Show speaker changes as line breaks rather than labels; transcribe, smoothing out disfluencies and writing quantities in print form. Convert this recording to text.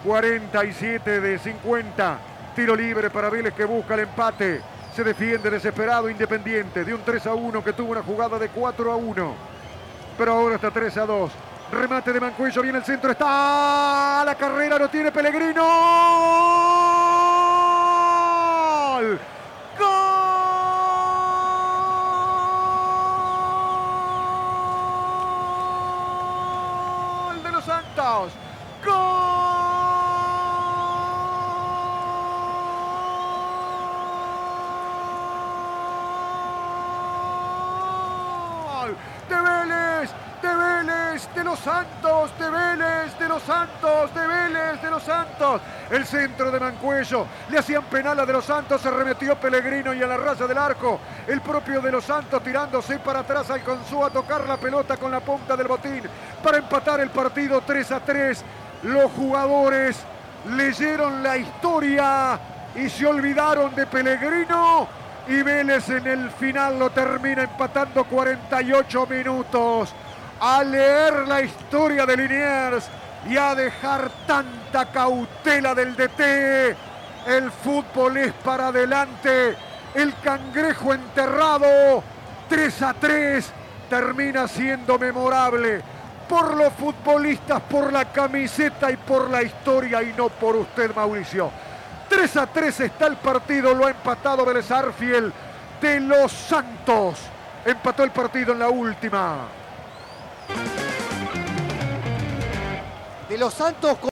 47 de 50. Tiro libre para Vélez que busca el empate. Se defiende desesperado Independiente de un 3-1 que tuvo una jugada de 4-1. Pero ahora está 3-2. Remate de Mancuello, viene el centro, está la carrera, lo tiene Pellegrino. ¡Gol! ¡Gol de los Santos! ¡Gol! De Vélez, de Vélez, de los Santos, de Vélez, de los Santos, de Vélez, de los Santos. El centro de Mancuello, le hacían penal a de los Santos, se remetió Pellegrino y a la raya del arco. El propio de los Santos tirándose para atrás alcanzó a tocar la pelota con la punta del botín para empatar el partido 3-3. Los jugadores leyeron la historia y se olvidaron de Pellegrino. Y Vélez en el final lo termina empatando 48 minutos. A leer la historia de Liniers y a dejar tanta cautela del DT. El fútbol es para adelante. El cangrejo enterrado. 3-3 termina siendo memorable. Por los futbolistas, por la camiseta y por la historia y no por usted, Mauricio. 3-3 está el partido, lo ha empatado Vélez Sarsfield de los Santos. Empató el partido en la última.
De los Santos.